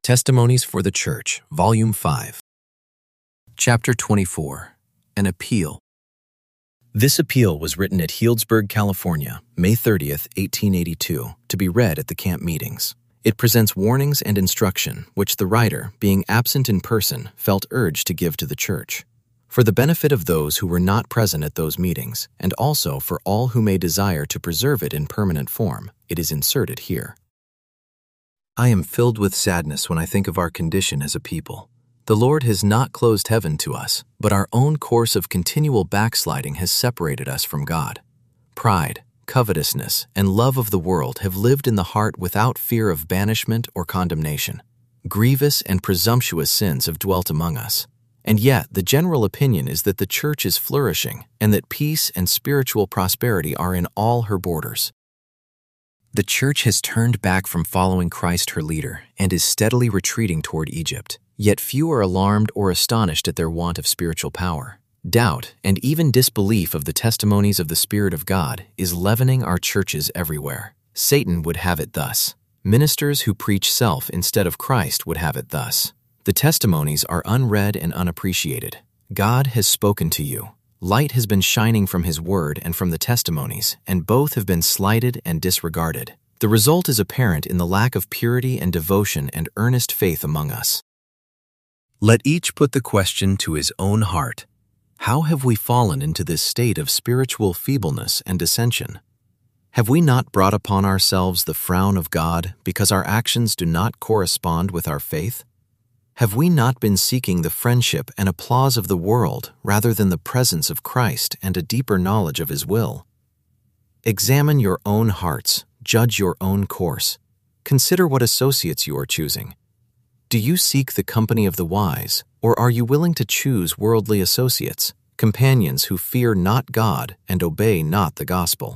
Testimonies for the Church, Volume 5. Chapter 24. An Appeal. This appeal was written at Healdsburg, California, May 30th, 1882, to be read at the camp meetings. It presents warnings and instruction which the writer, being absent in person, felt urged to give to the Church. For the benefit of those who were not present at those meetings, and also for all who may desire to preserve it in permanent form, it is inserted here. I am filled with sadness when I think of our condition as a people. The Lord has not closed heaven to us, but our own course of continual backsliding has separated us from God. Pride, covetousness, and love of the world have lived in the heart without fear of banishment or condemnation. Grievous and presumptuous sins have dwelt among us. And yet, the general opinion is that the Church is flourishing and that peace and spiritual prosperity are in all her borders. The Church has turned back from following Christ her leader and is steadily retreating toward Egypt. Yet few are alarmed or astonished at their want of spiritual power. Doubt and even disbelief of the testimonies of the Spirit of God is leavening our churches everywhere. Satan would have it thus. Ministers who preach self instead of Christ would have it thus. The testimonies are unread and unappreciated. God has spoken to you. Light has been shining from His Word and from the testimonies, and both have been slighted and disregarded. The result is apparent in the lack of purity and devotion and earnest faith among us. Let each put the question to his own heart. How have we fallen into this state of spiritual feebleness and dissension? Have we not brought upon ourselves the frown of God because our actions do not correspond with our faith? Have we not been seeking the friendship and applause of the world rather than the presence of Christ and a deeper knowledge of His will? Examine your own hearts, judge your own course. Consider what associates you are choosing. Do you seek the company of the wise, or are you willing to choose worldly associates, companions who fear not God and obey not the gospel?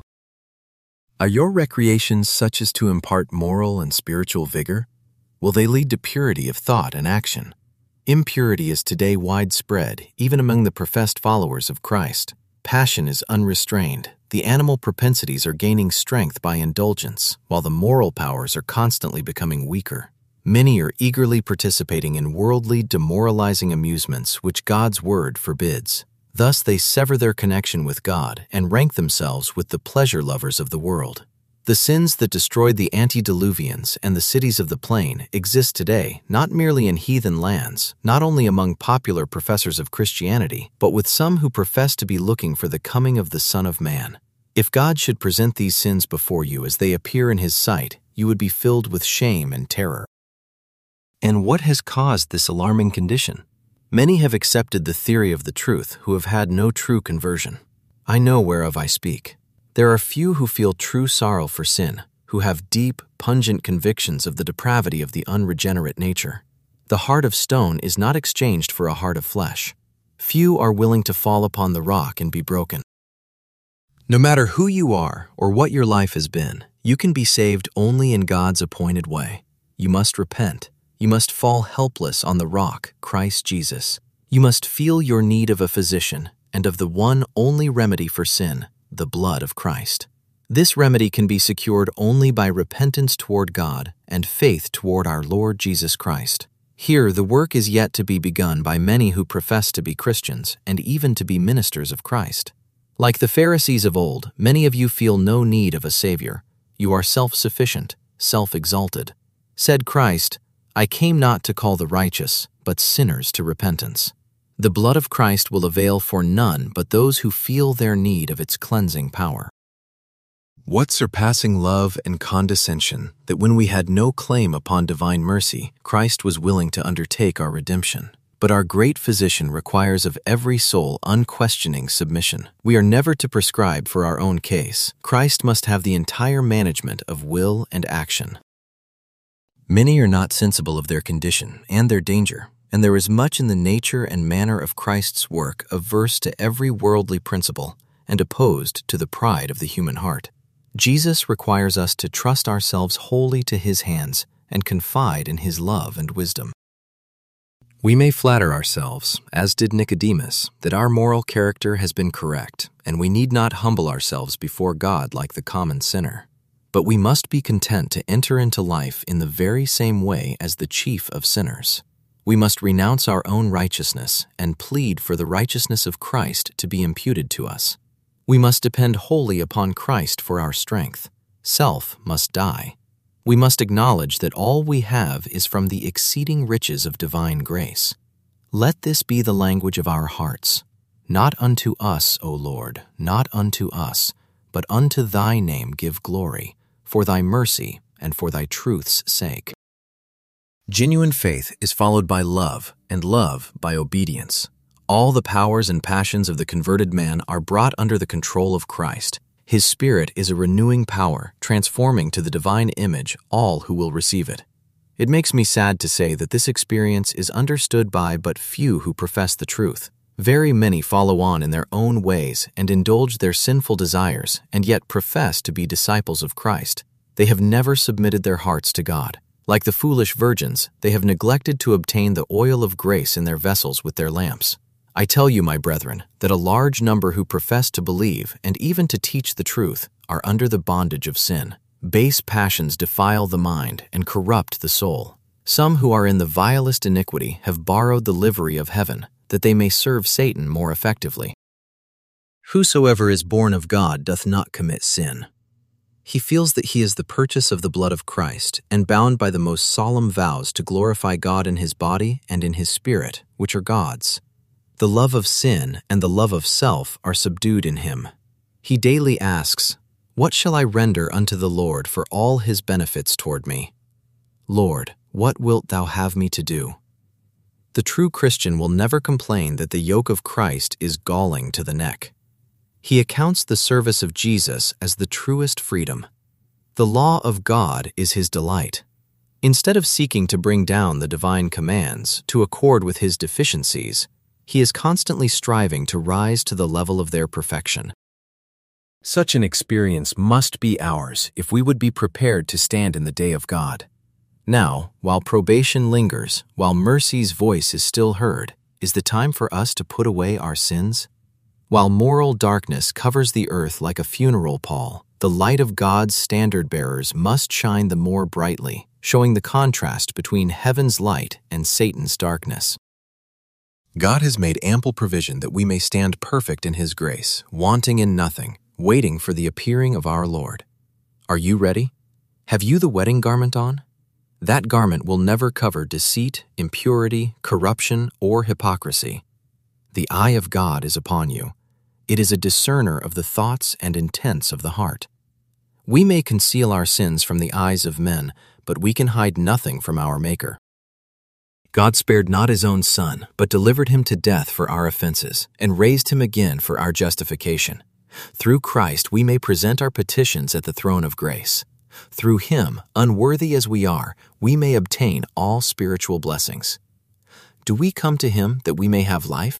Are your recreations such as to impart moral and spiritual vigor? Will they lead to purity of thought and action? Impurity is today widespread, even among the professed followers of Christ. Passion is unrestrained. The animal propensities are gaining strength by indulgence, while the moral powers are constantly becoming weaker. Many are eagerly participating in worldly, demoralizing amusements which God's Word forbids. Thus they sever their connection with God and rank themselves with the pleasure lovers of the world. The sins that destroyed the antediluvians and the cities of the plain exist today not merely in heathen lands, not only among popular professors of Christianity, but with some who profess to be looking for the coming of the Son of Man. If God should present these sins before you as they appear in His sight, you would be filled with shame and terror. And what has caused this alarming condition? Many have accepted the theory of the truth who have had no true conversion. I know whereof I speak. There are few who feel true sorrow for sin, who have deep, pungent convictions of the depravity of the unregenerate nature. The heart of stone is not exchanged for a heart of flesh. Few are willing to fall upon the rock and be broken. No matter who you are or what your life has been, you can be saved only in God's appointed way. You must repent. You must fall helpless on the rock, Christ Jesus. You must feel your need of a physician and of the one only remedy for sin, the blood of Christ. This remedy can be secured only by repentance toward God and faith toward our Lord Jesus Christ. Here, the work is yet to be begun by many who profess to be Christians and even to be ministers of Christ. Like the Pharisees of old, many of you feel no need of a Savior. You are self-sufficient, self-exalted. Said Christ, I came not to call the righteous, but sinners to repentance. The blood of Christ will avail for none but those who feel their need of its cleansing power. What surpassing love and condescension that when we had no claim upon divine mercy, Christ was willing to undertake our redemption. But our great physician requires of every soul unquestioning submission. We are never to prescribe for our own case. Christ must have the entire management of will and action. Many are not sensible of their condition and their danger, and there is much in the nature and manner of Christ's work averse to every worldly principle and opposed to the pride of the human heart. Jesus requires us to trust ourselves wholly to His hands and confide in His love and wisdom. We may flatter ourselves, as did Nicodemus, that our moral character has been correct, and we need not humble ourselves before God like the common sinner. but we must be content to enter into life in the very same way as the chief of sinners. We must renounce our own righteousness and plead for the righteousness of Christ to be imputed to us. We must depend wholly upon Christ for our strength. Self must die. We must acknowledge that all we have is from the exceeding riches of divine grace. Let this be the language of our hearts. Not unto us, O Lord, not unto us, but unto thy name give glory, for thy mercy and for thy truth's sake. Genuine faith is followed by love, and love by obedience. All the powers and passions of the converted man are brought under the control of Christ. His Spirit is a renewing power, transforming to the divine image all who will receive it. It makes me sad to say that this experience is understood by but few who profess the truth. Very many follow on in their own ways and indulge their sinful desires, and yet profess to be disciples of Christ. They have never submitted their hearts to God. Like the foolish virgins, they have neglected to obtain the oil of grace in their vessels with their lamps. I tell you, my brethren, that a large number who profess to believe and even to teach the truth are under the bondage of sin. Base passions defile the mind and corrupt the soul. Some who are in the vilest iniquity have borrowed the livery of heaven, that they may serve Satan more effectively. Whosoever is born of God doth not commit sin. He feels that he is the purchase of the blood of Christ, and bound by the most solemn vows to glorify God in his body and in his spirit, which are God's. The love of sin and the love of self are subdued in him. He daily asks, "What shall I render unto the Lord for all his benefits toward me? Lord, what wilt thou have me to do?" The true Christian will never complain that the yoke of Christ is galling to the neck. He accounts the service of Jesus as the truest freedom. The law of God is his delight. Instead of seeking to bring down the divine commands to accord with his deficiencies, he is constantly striving to rise to the level of their perfection. Such an experience must be ours if we would be prepared to stand in the day of God. Now, while probation lingers, while mercy's voice is still heard, is the time for us to put away our sins? While moral darkness covers the earth like a funeral pall, the light of God's standard-bearers must shine the more brightly, showing the contrast between heaven's light and Satan's darkness. God has made ample provision that we may stand perfect in his grace, wanting in nothing, waiting for the appearing of our Lord. Are you ready? Have you the wedding garment on? That garment will never cover deceit, impurity, corruption, or hypocrisy. The eye of God is upon you. It is a discerner of the thoughts and intents of the heart. We may conceal our sins from the eyes of men, but we can hide nothing from our Maker. God spared not his own Son, but delivered him to death for our offenses, and raised him again for our justification. Through Christ we may present our petitions at the throne of grace. Through him, unworthy as we are, we may obtain all spiritual blessings. Do we come to him that we may have life?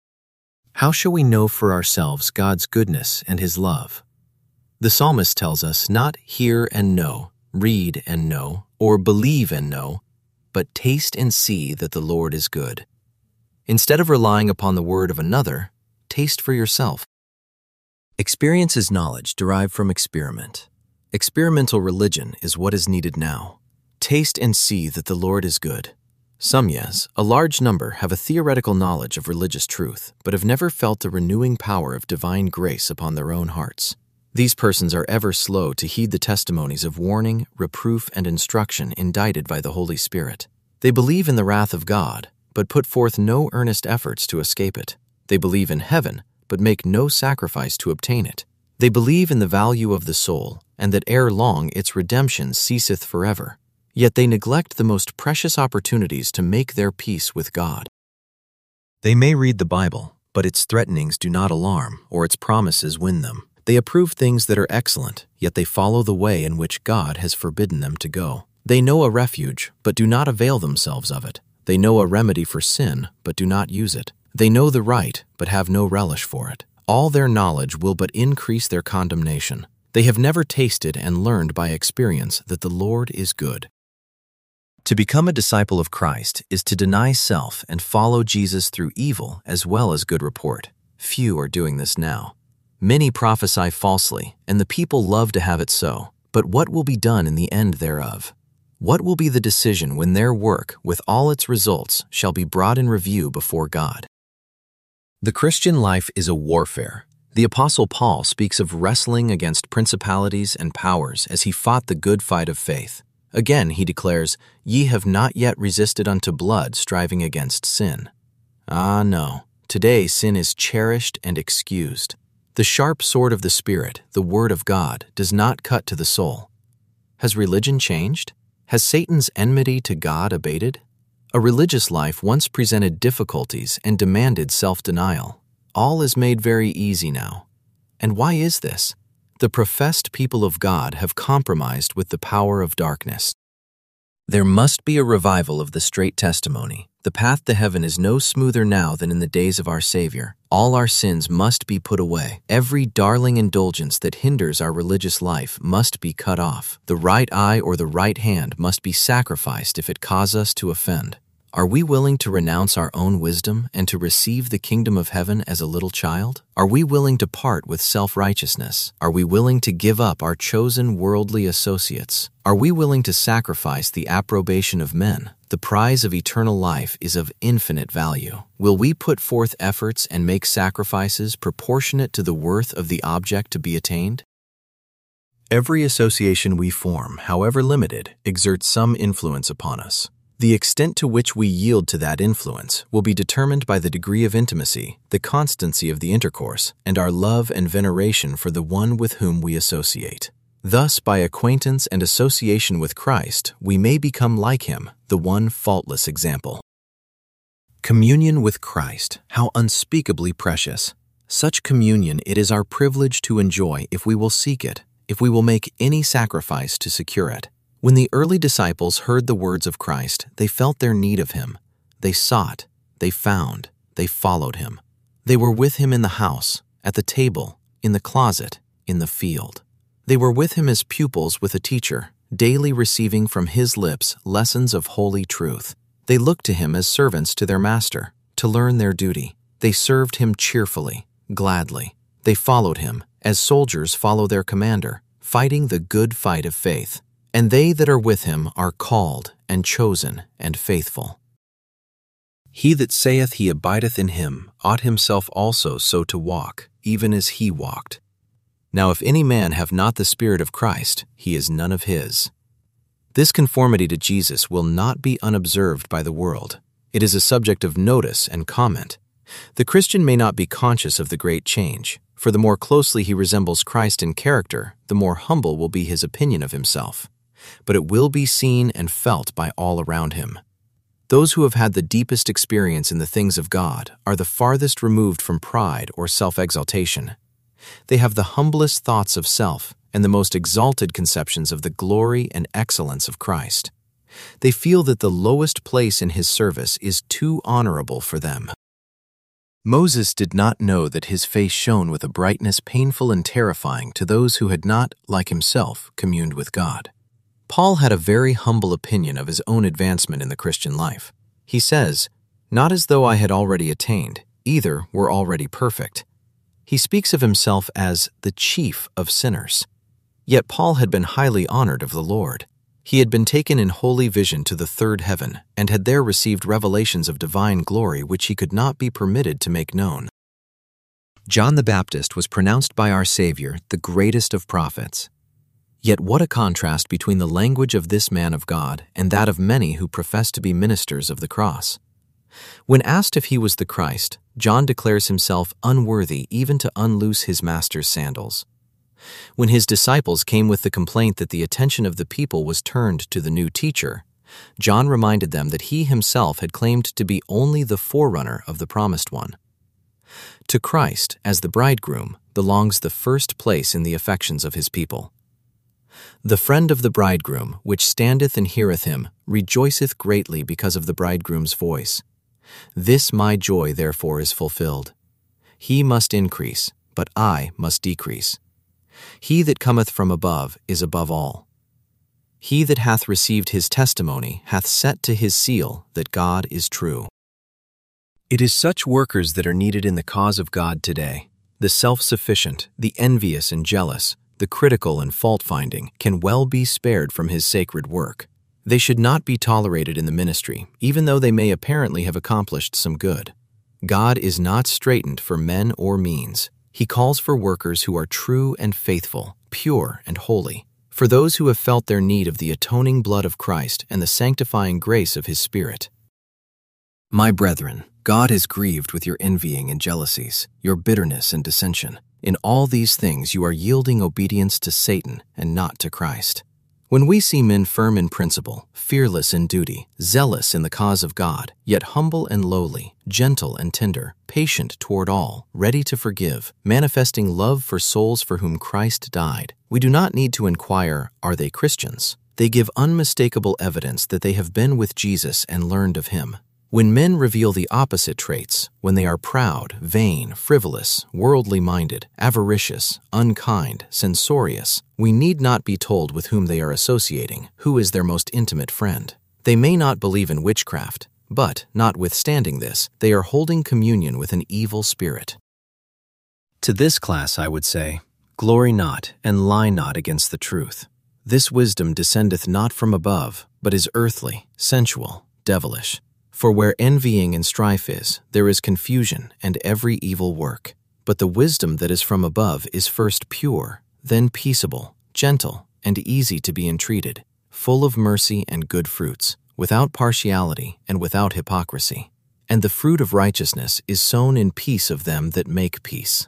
How shall we know for ourselves God's goodness and his love? The psalmist tells us not hear and know, read and know, or believe and know, but taste and see that the Lord is good. Instead of relying upon the word of another, taste for yourself. Experience is knowledge derived from experiment. Experimental religion is what is needed now. Taste and see that the Lord is good. Some, yes, a large number, have a theoretical knowledge of religious truth, but have never felt the renewing power of divine grace upon their own hearts. These persons are ever slow to heed the testimonies of warning, reproof, and instruction indited by the Holy Spirit. They believe in the wrath of God, but put forth no earnest efforts to escape it. They believe in heaven, but make no sacrifice to obtain it. They believe in the value of the soul, and that ere long its redemption ceaseth forever. Yet they neglect the most precious opportunities to make their peace with God. They may read the Bible, but its threatenings do not alarm, or its promises win them. They approve things that are excellent, yet they follow the way in which God has forbidden them to go. They know a refuge, but do not avail themselves of it. They know a remedy for sin, but do not use it. They know the right, but have no relish for it. All their knowledge will but increase their condemnation. They have never tasted and learned by experience that the Lord is good. To become a disciple of Christ is to deny self and follow Jesus through evil as well as good report. Few are doing this now. Many prophesy falsely, and the people love to have it so. But what will be done in the end thereof? What will be the decision when their work, with all its results, shall be brought in review before God? The Christian life is a warfare. The Apostle Paul speaks of wrestling against principalities and powers as he fought the good fight of faith. Again, he declares, "Ye have not yet resisted unto blood, striving against sin." Ah, no. Today, sin is cherished and excused. The sharp sword of the Spirit, the Word of God, does not cut to the soul. Has religion changed? Has Satan's enmity to God abated? A religious life once presented difficulties and demanded self-denial. All is made very easy now. And why is this? The professed people of God have compromised with the power of darkness. There must be a revival of the straight testimony. The path to heaven is no smoother now than in the days of our Savior. All our sins must be put away. Every darling indulgence that hinders our religious life must be cut off. The right eye or the right hand must be sacrificed if it cause us to offend. Are we willing to renounce our own wisdom and to receive the kingdom of heaven as a little child? Are we willing to part with self-righteousness? Are we willing to give up our chosen worldly associates? Are we willing to sacrifice the approbation of men? The prize of eternal life is of infinite value. Will we put forth efforts and make sacrifices proportionate to the worth of the object to be attained? Every association we form, however limited, exerts some influence upon us. The extent to which we yield to that influence will be determined by the degree of intimacy, the constancy of the intercourse, and our love and veneration for the one with whom we associate. Thus, by acquaintance and association with Christ, we may become like him, the one faultless example. Communion with Christ, how unspeakably precious. Such communion it is our privilege to enjoy if we will seek it, if we will make any sacrifice to secure it. When the early disciples heard the words of Christ, they felt their need of him. They sought, they found, they followed him. They were with him in the house, at the table, in the closet, in the field. They were with him as pupils with a teacher, daily receiving from his lips lessons of holy truth. They looked to him as servants to their master, to learn their duty. They served him cheerfully, gladly. They followed him, as soldiers follow their commander, fighting the good fight of faith. And they that are with him are called and chosen and faithful. He that saith he abideth in him ought himself also so to walk, even as he walked. Now if any man have not the Spirit of Christ, he is none of his. This conformity to Jesus will not be unobserved by the world. It is a subject of notice and comment. The Christian may not be conscious of the great change, for the more closely he resembles Christ in character, the more humble will be his opinion of himself. But it will be seen and felt by all around him. Those who have had the deepest experience in the things of God are the farthest removed from pride or self-exaltation. They have the humblest thoughts of self and the most exalted conceptions of the glory and excellence of Christ. They feel that the lowest place in his service is too honorable for them. Moses did not know that his face shone with a brightness painful and terrifying to those who had not, like himself, communed with God. Paul had a very humble opinion of his own advancement in the Christian life. He says, "Not as though I had already attained, either were already perfect." He speaks of himself as the chief of sinners. Yet Paul had been highly honored of the Lord. He had been taken in holy vision to the third heaven and had there received revelations of divine glory which he could not be permitted to make known. John the Baptist was pronounced by our Savior the greatest of prophets. Yet what a contrast between the language of this man of God and that of many who profess to be ministers of the cross. When asked if he was the Christ, John declares himself unworthy even to unloose his master's sandals. When his disciples came with the complaint that the attention of the people was turned to the new teacher, John reminded them that he himself had claimed to be only the forerunner of the promised one. To Christ, as the bridegroom, belongs the first place in the affections of his people. The friend of the bridegroom, which standeth and heareth him, rejoiceth greatly because of the bridegroom's voice. This my joy therefore is fulfilled. He must increase, but I must decrease. He that cometh from above is above all. He that hath received his testimony hath set to his seal that God is true. It is such workers that are needed in the cause of God today, the self-sufficient, the envious and jealous, the critical and fault-finding, can well be spared from his sacred work. They should not be tolerated in the ministry, even though they may apparently have accomplished some good. God is not straitened for men or means. He calls for workers who are true and faithful, pure and holy, for those who have felt their need of the atoning blood of Christ and the sanctifying grace of His Spirit. My brethren, God is grieved with your envying and jealousies, your bitterness and dissension. In all these things you are yielding obedience to Satan and not to Christ. When we see men firm in principle, fearless in duty, zealous in the cause of God, yet humble and lowly, gentle and tender, patient toward all, ready to forgive, manifesting love for souls for whom Christ died, we do not need to inquire, are they Christians? They give unmistakable evidence that they have been with Jesus and learned of Him. When men reveal the opposite traits, when they are proud, vain, frivolous, worldly-minded, avaricious, unkind, censorious, we need not be told with whom they are associating, who is their most intimate friend. They may not believe in witchcraft, but, notwithstanding this, they are holding communion with an evil spirit. To this class I would say, glory not, and lie not against the truth. This wisdom descendeth not from above, but is earthly, sensual, devilish. For where envying and strife is, there is confusion and every evil work. But the wisdom that is from above is first pure, then peaceable, gentle, and easy to be entreated, full of mercy and good fruits, without partiality and without hypocrisy. And the fruit of righteousness is sown in peace of them that make peace.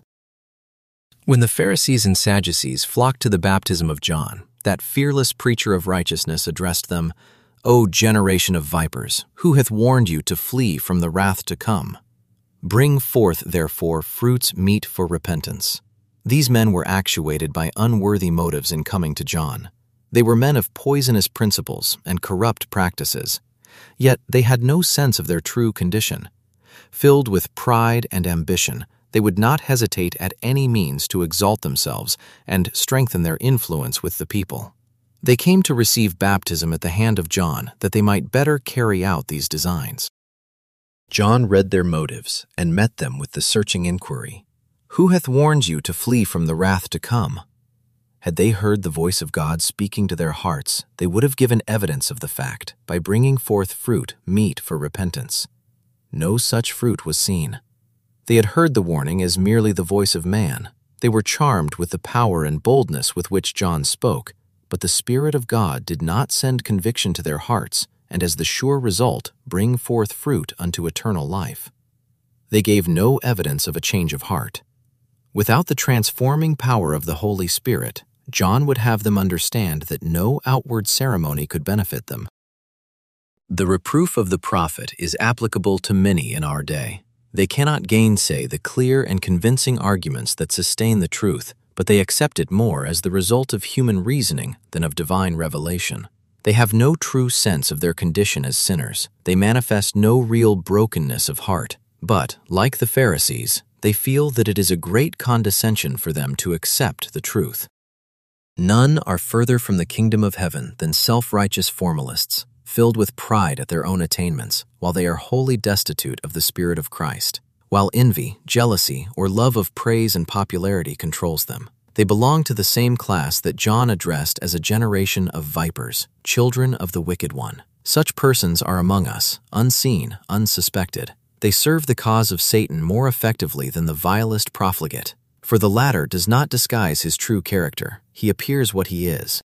When the Pharisees and Sadducees flocked to the baptism of John, that fearless preacher of righteousness addressed them, O generation of vipers, who hath warned you to flee from the wrath to come? Bring forth, therefore, fruits meet for repentance. These men were actuated by unworthy motives in coming to John. They were men of poisonous principles and corrupt practices, yet they had no sense of their true condition. Filled with pride and ambition, they would not hesitate at any means to exalt themselves and strengthen their influence with the people. They came to receive baptism at the hand of John that they might better carry out these designs. John read their motives and met them with the searching inquiry, Who hath warned you to flee from the wrath to come? Had they heard the voice of God speaking to their hearts, they would have given evidence of the fact by bringing forth fruit meet for repentance. No such fruit was seen. They had heard the warning as merely the voice of man. They were charmed with the power and boldness with which John spoke, but the Spirit of God did not send conviction to their hearts, and as the sure result, bring forth fruit unto eternal life. They gave no evidence of a change of heart. Without the transforming power of the Holy Spirit, John would have them understand that no outward ceremony could benefit them. The reproof of the prophet is applicable to many in our day. They cannot gainsay the clear and convincing arguments that sustain the truth, but they accept it more as the result of human reasoning than of divine revelation. They have no true sense of their condition as sinners. They manifest no real brokenness of heart, but, like the Pharisees, they feel that it is a great condescension for them to accept the truth. None are further from the kingdom of heaven than self-righteous formalists, filled with pride at their own attainments, while they are wholly destitute of the Spirit of Christ. While envy, jealousy, or love of praise and popularity controls them, they belong to the same class that John addressed as a generation of vipers, children of the wicked one. Such persons are among us, unseen, unsuspected. They serve the cause of Satan more effectively than the vilest profligate, for the latter does not disguise his true character. He appears what he is.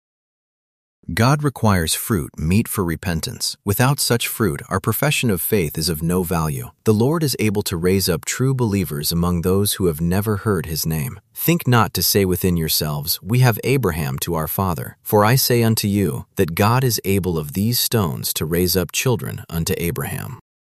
God requires fruit meet for repentance. Without such fruit, our profession of faith is of no value. The Lord is able to raise up true believers among those who have never heard His name. Think not to say within yourselves, We have Abraham to our father. For I say unto you, that God is able of these stones to raise up children unto Abraham.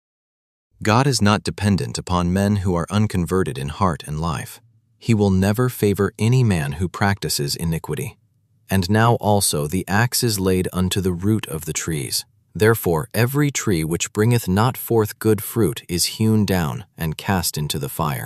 God is not dependent upon men who are unconverted in heart and life. He will never favor any man who practices iniquity. And now also the axe is laid unto the root of the trees. Therefore every tree which bringeth not forth good fruit is hewn down and cast into the fire.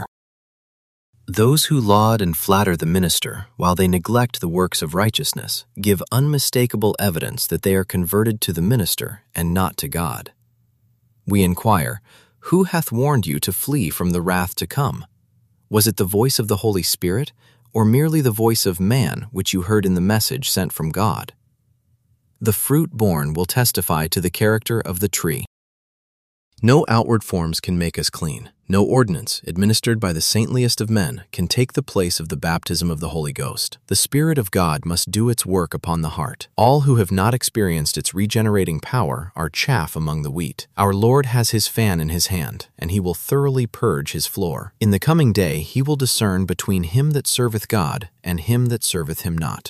Those who laud and flatter the minister, while they neglect the works of righteousness, give unmistakable evidence that they are converted to the minister and not to God. We inquire, Who hath warned you to flee from the wrath to come? Was it the voice of the Holy Spirit, or merely the voice of man which you heard in the message sent from God? The fruit borne will testify to the character of the tree. No outward forms can make us clean. No ordinance, administered by the saintliest of men, can take the place of the baptism of the Holy Ghost. The Spirit of God must do its work upon the heart. All who have not experienced its regenerating power are chaff among the wheat. Our Lord has his fan in his hand, and he will thoroughly purge his floor. In the coming day he will discern between him that serveth God and him that serveth him not.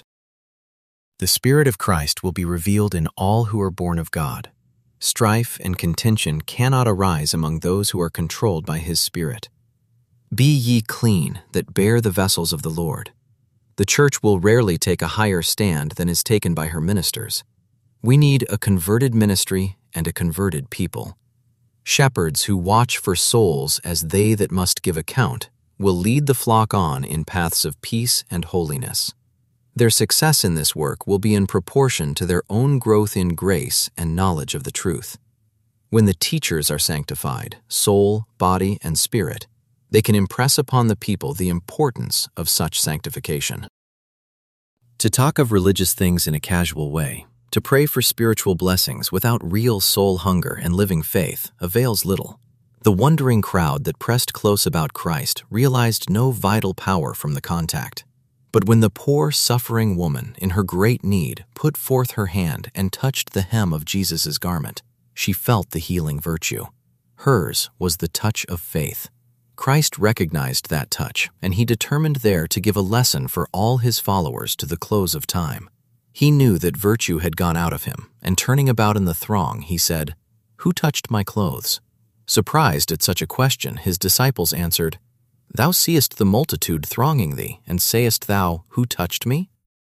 The Spirit of Christ will be revealed in all who are born of God. Strife and contention cannot arise among those who are controlled by his Spirit. Be ye clean that bear the vessels of the Lord. The church will rarely take a higher stand than is taken by her ministers. We need a converted ministry and a converted people. Shepherds who watch for souls as they that must give account will lead the flock on in paths of peace and holiness. Their success in this work will be in proportion to their own growth in grace and knowledge of the truth. When the teachers are sanctified, soul, body, and spirit, they can impress upon the people the importance of such sanctification. To talk of religious things in a casual way, to pray for spiritual blessings without real soul hunger and living faith avails little. The wondering crowd that pressed close about Christ realized no vital power from the contact. But when the poor, suffering woman in her great need put forth her hand and touched the hem of Jesus' garment, she felt the healing virtue. Hers was the touch of faith. Christ recognized that touch, and he determined there to give a lesson for all his followers to the close of time. He knew that virtue had gone out of him, and turning about in the throng, he said, "Who touched my clothes?" Surprised at such a question, his disciples answered, "Thou seest the multitude thronging thee, and sayest thou, Who touched me?"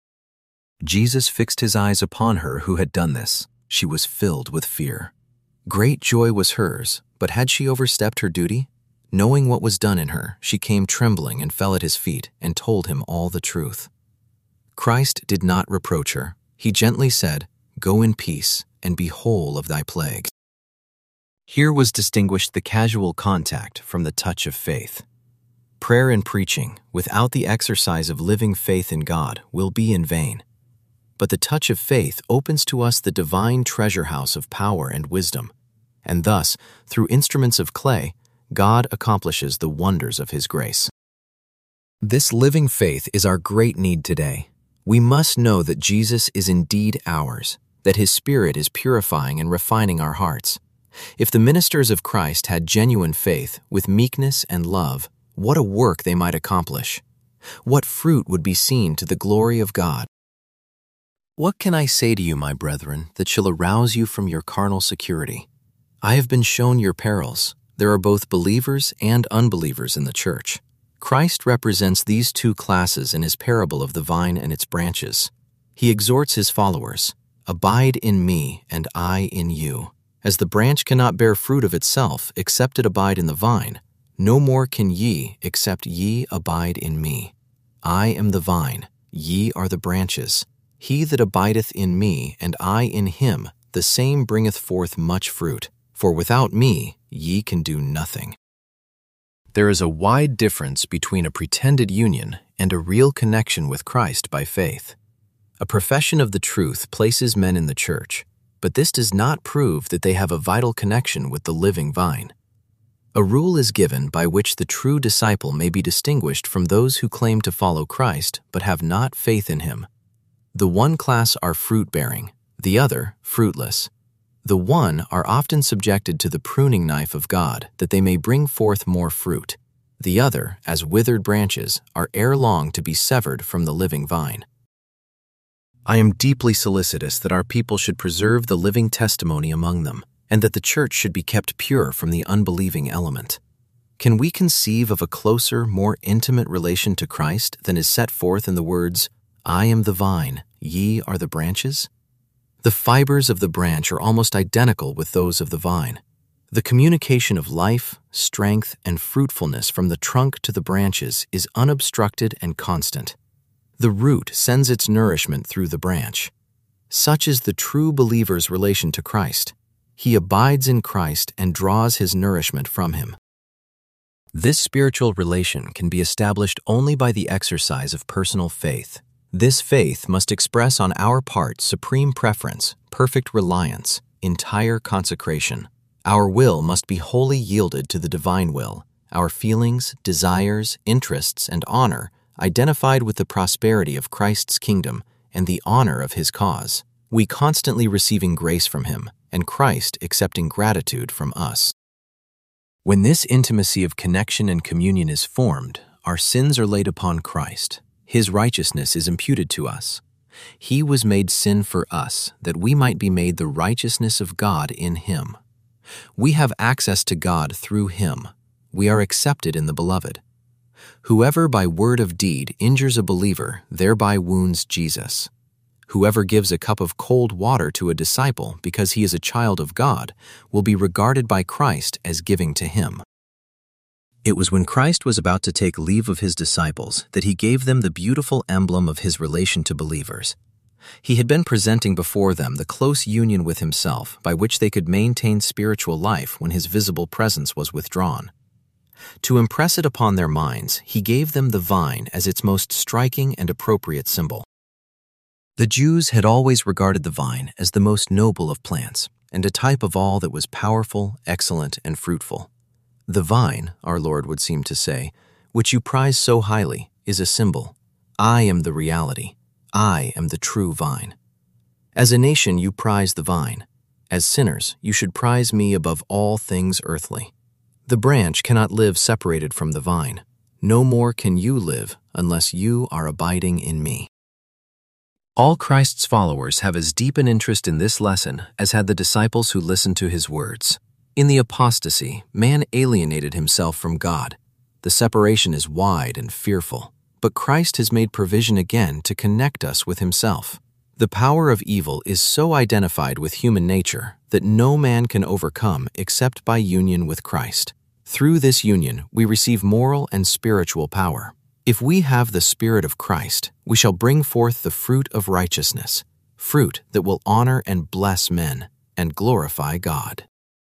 Jesus fixed his eyes upon her who had done this. She was filled with fear. Great joy was hers, but had she overstepped her duty? Knowing what was done in her, she came trembling and fell at his feet and told him all the truth. Christ did not reproach her. He gently said, "Go in peace, and be whole of thy plague." Here was distinguished the casual contact from the touch of faith. Prayer and preaching, without the exercise of living faith in God, will be in vain. But the touch of faith opens to us the divine treasure house of power and wisdom, and thus, through instruments of clay, God accomplishes the wonders of his grace. This living faith is our great need today. We must know that Jesus is indeed ours, that his Spirit is purifying and refining our hearts. If the ministers of Christ had genuine faith with meekness and love, what a work they might accomplish! What fruit would be seen to the glory of God! What can I say to you, my brethren, that shall arouse you from your carnal security? I have been shown your perils. There are both believers and unbelievers in the church. Christ represents these two classes in his parable of the vine and its branches. He exhorts his followers, "Abide in me, and I in you. As the branch cannot bear fruit of itself except it abide in the vine, no more can ye, except ye abide in me. I am the vine, ye are the branches. He that abideth in me, and I in him, the same bringeth forth much fruit. For without me ye can do nothing." There is a wide difference between a pretended union and a real connection with Christ by faith. A profession of the truth places men in the church, but this does not prove that they have a vital connection with the living vine. A rule is given by which the true disciple may be distinguished from those who claim to follow Christ but have not faith in him. The one class are fruit-bearing, the other fruitless. The one are often subjected to the pruning knife of God that they may bring forth more fruit. The other, as withered branches, are ere long to be severed from the living vine. I am deeply solicitous that our people should preserve the living testimony among them, and that the church should be kept pure from the unbelieving element. Can we conceive of a closer, more intimate relation to Christ than is set forth in the words, "I am the vine, ye are the branches"? The fibers of the branch are almost identical with those of the vine. The communication of life, strength, and fruitfulness from the trunk to the branches is unobstructed and constant. The root sends its nourishment through the branch. Such is the true believer's relation to Christ. He abides in Christ and draws his nourishment from him. This spiritual relation can be established only by the exercise of personal faith. This faith must express on our part supreme preference, perfect reliance, entire consecration. Our will must be wholly yielded to the divine will, our feelings, desires, interests, and honor identified with the prosperity of Christ's kingdom and the honor of his cause, we constantly receiving grace from him, and Christ accepting gratitude from us. When this intimacy of connection and communion is formed, our sins are laid upon Christ. His righteousness is imputed to us. He was made sin for us, that we might be made the righteousness of God in him. We have access to God through him. We are accepted in the Beloved. Whoever by word of deed injures a believer, thereby wounds Jesus. Whoever gives a cup of cold water to a disciple because he is a child of God will be regarded by Christ as giving to him. It was when Christ was about to take leave of his disciples that he gave them the beautiful emblem of his relation to believers. He had been presenting before them the close union with himself by which they could maintain spiritual life when his visible presence was withdrawn. To impress it upon their minds, he gave them the vine as its most striking and appropriate symbol. The Jews had always regarded the vine as the most noble of plants and a type of all that was powerful, excellent, and fruitful. The vine, our Lord would seem to say, which you prize so highly, is a symbol. I am the reality. I am the true vine. As a nation, you prize the vine. As sinners, you should prize me above all things earthly. The branch cannot live separated from the vine. No more can you live unless you are abiding in me. All Christ's followers have as deep an interest in this lesson as had the disciples who listened to his words. In the apostasy, man alienated himself from God. The separation is wide and fearful, but Christ has made provision again to connect us with himself. The power of evil is so identified with human nature that no man can overcome except by union with Christ. Through this union, we receive moral and spiritual power. If we have the Spirit of Christ, we shall bring forth the fruit of righteousness, fruit that will honor and bless men and glorify God.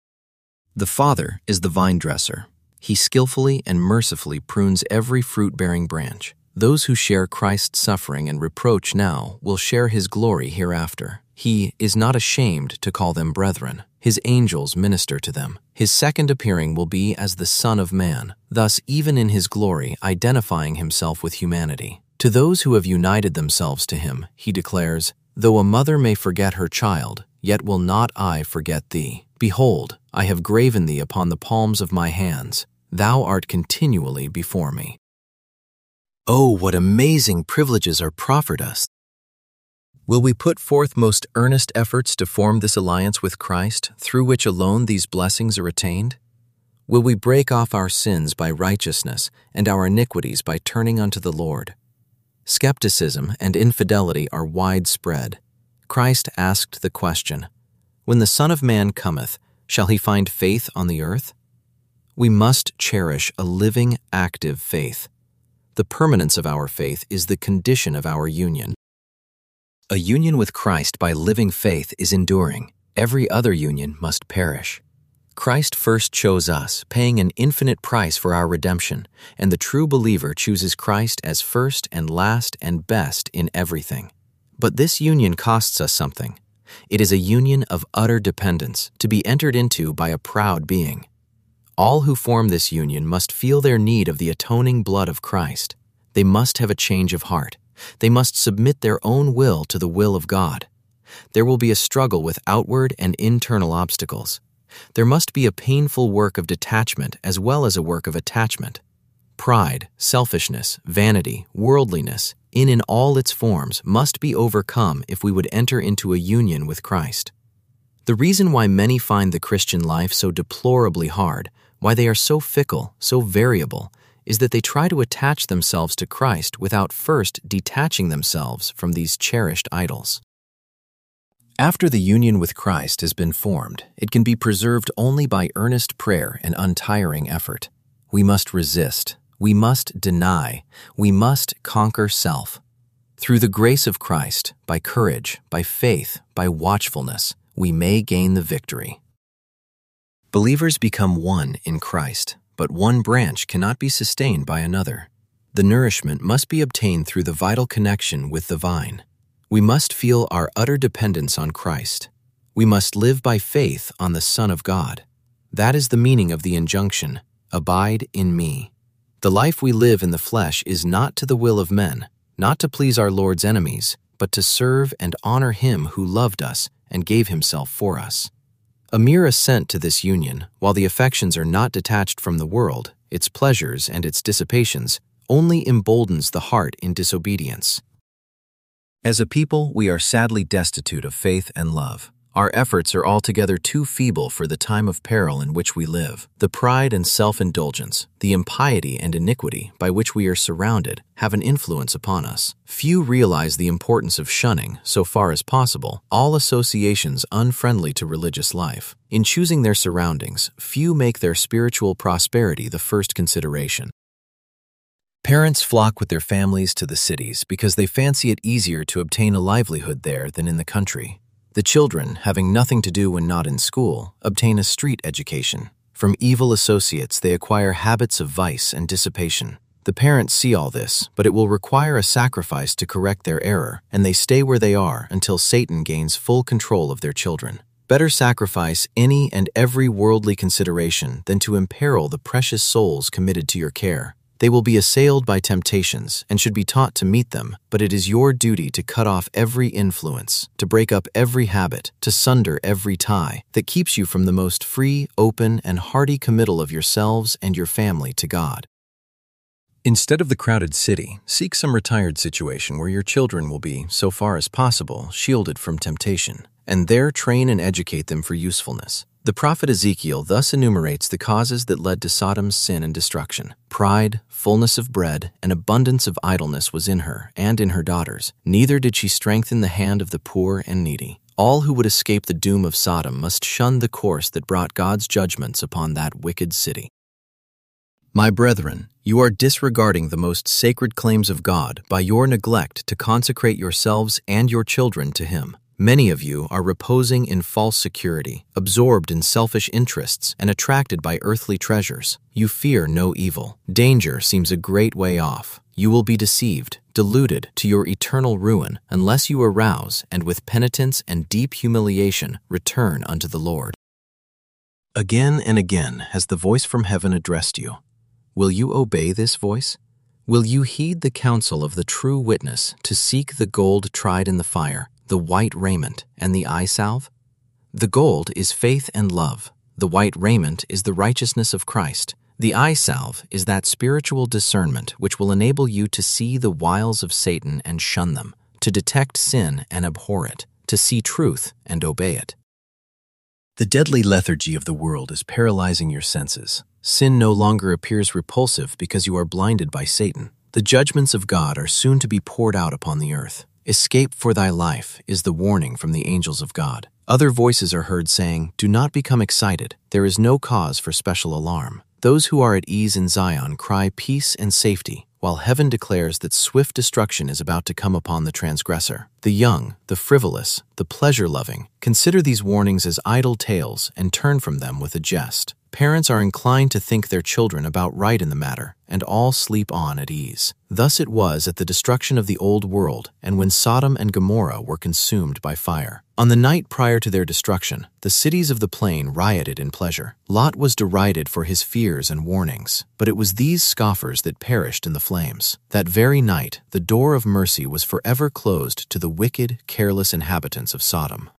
The Father is the vine dresser. He skillfully and mercifully prunes every fruit-bearing branch. Those who share Christ's suffering and reproach now will share his glory hereafter. He is not ashamed to call them brethren. His angels minister to them. His second appearing will be as the Son of Man, thus even in his glory identifying himself with humanity. To those who have united themselves to him, he declares, "Though a mother may forget her child, yet will not I forget thee. Behold, I have graven thee upon the palms of my hands. Thou art continually before me." Oh, what amazing privileges are proffered us! Will we put forth most earnest efforts to form this alliance with Christ, through which alone these blessings are attained? Will we break off our sins by righteousness and our iniquities by turning unto the Lord? Skepticism and infidelity are widespread. Christ asked the question, "When the Son of Man cometh, shall he find faith on the earth?" We must cherish a living, active faith. The permanence of our faith is the condition of our union. A union with Christ by living faith is enduring. Every other union must perish. Christ first chose us, paying an infinite price for our redemption, and the true believer chooses Christ as first and last and best in everything. But this union costs us something. It is a union of utter dependence, to be entered into by a proud being. All who form this union must feel their need of the atoning blood of Christ. They must have a change of heart. They must submit their own will to the will of God. There will be a struggle with outward and internal obstacles. There must be a painful work of detachment as well as a work of attachment. Pride, selfishness, vanity, worldliness, in all its forms, must be overcome if we would enter into a union with Christ. The reason why many find the Christian life so deplorably hard, why they are so fickle, so variable, is that they try to attach themselves to Christ without first detaching themselves from these cherished idols. After the union with Christ has been formed, it can be preserved only by earnest prayer and untiring effort. We must resist. We must deny. We must conquer self. Through the grace of Christ, by courage, by faith, by watchfulness, we may gain the victory. Believers become one in Christ. but one branch cannot be sustained by another. The nourishment must be obtained through the vital connection with the vine. We must feel our utter dependence on Christ. We must live by faith on the Son of God. That is the meaning of the injunction, "Abide in me." The life we live in the flesh is not to the will of men, not to please our Lord's enemies, but to serve and honor Him who loved us and gave Himself for us. A mere assent to this union, while the affections are not detached from the world, its pleasures and its dissipations, only emboldens the heart in disobedience. As a people, we are sadly destitute of faith and love. Our efforts are altogether too feeble for the time of peril in which we live. The pride and self-indulgence, the impiety and iniquity by which we are surrounded have an influence upon us. Few realize the importance of shunning, so far as possible, all associations unfriendly to religious life. In choosing their surroundings, few make their spiritual prosperity the first consideration. Parents flock with their families to the cities because they fancy it easier to obtain a livelihood there than in the country. The children, having nothing to do when not in school, obtain a street education. From evil associates, they acquire habits of vice and dissipation. The parents see all this, but it will require a sacrifice to correct their error, and they stay where they are until Satan gains full control of their children. Better sacrifice any and every worldly consideration than to imperil the precious souls committed to your care. They will be assailed by temptations and should be taught to meet them, but it is your duty to cut off every influence, to break up every habit, to sunder every tie that keeps you from the most free, open, and hearty committal of yourselves and your family to God. Instead of the crowded city, seek some retired situation where your children will be, so far as possible, shielded from temptation, and there train and educate them for usefulness. The prophet Ezekiel thus enumerates the causes that led to Sodom's sin and destruction. Pride, fullness of bread, and abundance of idleness was in her and in her daughters. Neither did she strengthen the hand of the poor and needy. All who would escape the doom of Sodom must shun the course that brought God's judgments upon that wicked city. My brethren, you are disregarding the most sacred claims of God by your neglect to consecrate yourselves and your children to Him. Many of you are reposing in false security, absorbed in selfish interests, and attracted by earthly treasures. You fear no evil. Danger seems a great way off. You will be deceived, deluded to your eternal ruin, unless you arouse and with penitence and deep humiliation return unto the Lord. Again and again has the voice from heaven addressed you. Will you obey this voice? Will you heed the counsel of the true witness to seek the gold tried in the fire, the white raiment, and the eye salve? The gold is faith and love. The white raiment is the righteousness of Christ. The eye salve is that spiritual discernment which will enable you to see the wiles of Satan and shun them, to detect sin and abhor it, to see truth and obey it. The deadly lethargy of the world is paralyzing your senses. Sin no longer appears repulsive because you are blinded by Satan. The judgments of God are soon to be poured out upon the earth. Escape for thy life is the warning from the angels of God. Other voices are heard saying, do not become excited. There is no cause for special alarm. Those who are at ease in Zion cry peace and safety, while heaven declares that swift destruction is about to come upon the transgressor. The young, the frivolous, the pleasure-loving consider these warnings as idle tales and turn from them with a jest. Parents are inclined to think their children about right in the matter, and all sleep on at ease. Thus it was at the destruction of the old world, and when Sodom and Gomorrah were consumed by fire. On the night prior to their destruction, the cities of the plain rioted in pleasure. Lot was derided for his fears and warnings, but it was these scoffers that perished in the flames. That very night, the door of mercy was forever closed to the wicked, careless inhabitants of Sodom.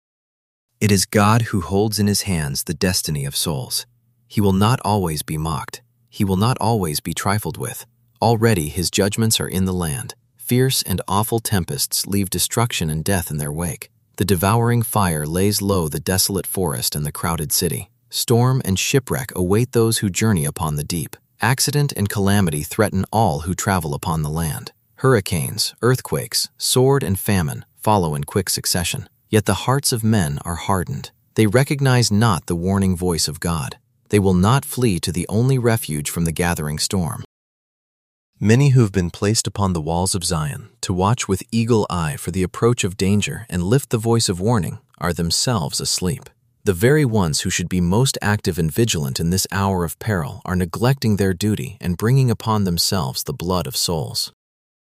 It is God who holds in His hands the destiny of souls. He will not always be mocked. He will not always be trifled with. Already His judgments are in the land. Fierce and awful tempests leave destruction and death in their wake. The devouring fire lays low the desolate forest and the crowded city. Storm and shipwreck await those who journey upon the deep. Accident and calamity threaten all who travel upon the land. Hurricanes, earthquakes, sword and famine follow in quick succession. Yet the hearts of men are hardened. They recognize not the warning voice of God. They will not flee to the only refuge from the gathering storm. Many who have been placed upon the walls of Zion to watch with eagle eye for the approach of danger and lift the voice of warning are themselves asleep. The very ones who should be most active and vigilant in this hour of peril are neglecting their duty and bringing upon themselves the blood of souls.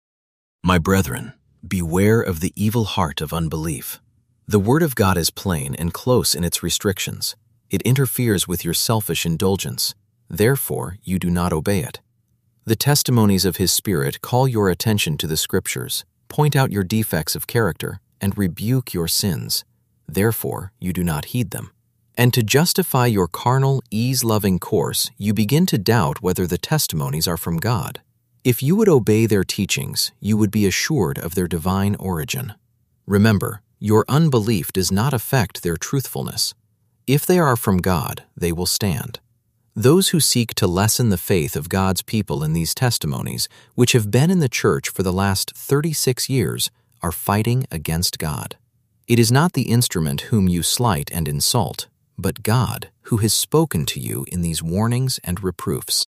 My brethren, beware of the evil heart of unbelief. The Word of God is plain and close in its restrictions. It interferes with your selfish indulgence. Therefore, you do not obey it. The testimonies of His Spirit call your attention to the Scriptures, point out your defects of character, and rebuke your sins. Therefore, you do not heed them. And to justify your carnal, ease-loving course, you begin to doubt whether the testimonies are from God. If you would obey their teachings, you would be assured of their divine origin. Remember, your unbelief does not affect their truthfulness. If they are from God, they will stand. Those who seek to lessen the faith of God's people in these testimonies, which have been in the church for the last 36 years, are fighting against God. It is not the instrument whom you slight and insult, but God, who has spoken to you in these warnings and reproofs.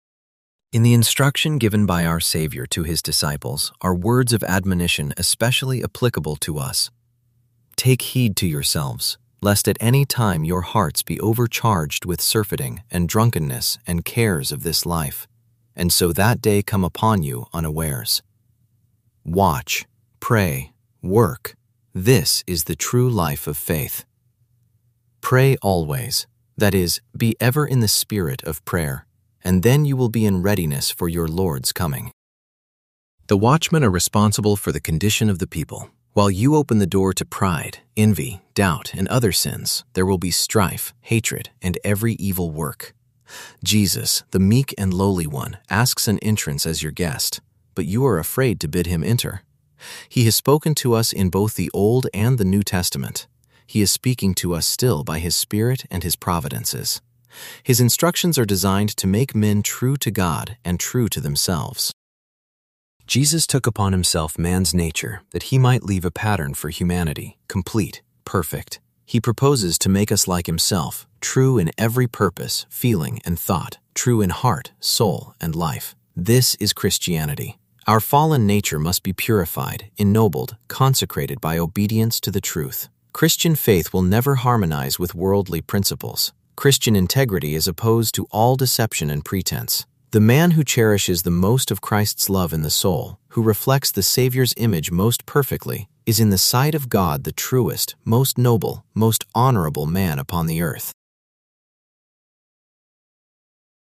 In the instruction given by our Savior to His disciples are words of admonition especially applicable to us. Take heed to yourselves, lest at any time your hearts be overcharged with surfeiting and drunkenness and cares of this life, and so that day come upon you unawares. Watch, pray, work. This is the true life of faith. Pray always, that is, be ever in the spirit of prayer, and then you will be in readiness for your Lord's coming. The watchmen are responsible for the condition of the people. While you open the door to pride, envy, doubt, and other sins, there will be strife, hatred, and every evil work. Jesus, the meek and lowly one, asks an entrance as your guest, but you are afraid to bid Him enter. He has spoken to us in both the Old and the New Testament. He is speaking to us still by His Spirit and His providences. His instructions are designed to make men true to God and true to themselves. Jesus took upon Himself man's nature that He might leave a pattern for humanity, complete, perfect. He proposes to make us like Himself, true in every purpose, feeling, and thought, true in heart, soul, and life. This is Christianity. Our fallen nature must be purified, ennobled, consecrated by obedience to the truth. Christian faith will never harmonize with worldly principles. Christian integrity is opposed to all deception and pretense. The man who cherishes the most of Christ's love in the soul, who reflects the Savior's image most perfectly, is in the sight of God the truest, most noble, most honorable man upon the earth.